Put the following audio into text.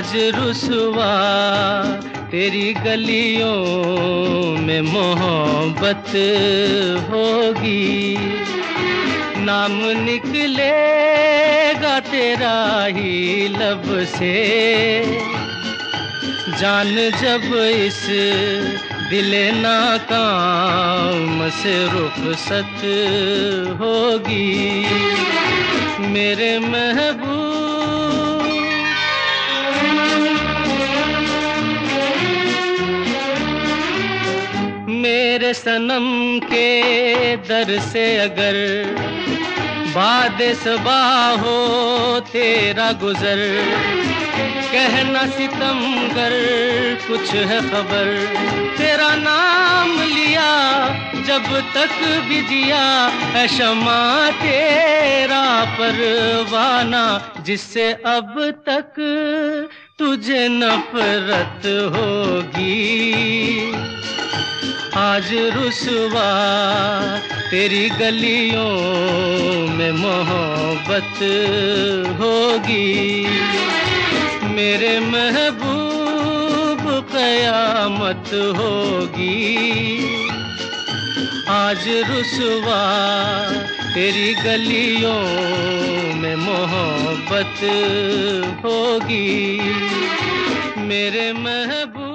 आज रुसवा तेरी गलियों में मोहब्बत होगी, नाम निकलेगा तेरा ही लब से। जान जब इस दिले नाकाम से रुखसत होगी, मेरे महबूब मेरे सनम के दर से अगर बाद सबा हो तेरा गुजर, कहना सितमगर कुछ है खबर। तेरा नाम लिया जब तक भी जिया है शमा तेरा परवाना, जिससे अब तक तुझे नफरत होगी। आज रुसवा तेरी गलियों में मोहब्बत होगी, मेरे महबूब क़यामत होगी। आज रुसवा तेरी गलियों में मोहब्बत होगी, मेरे महबूब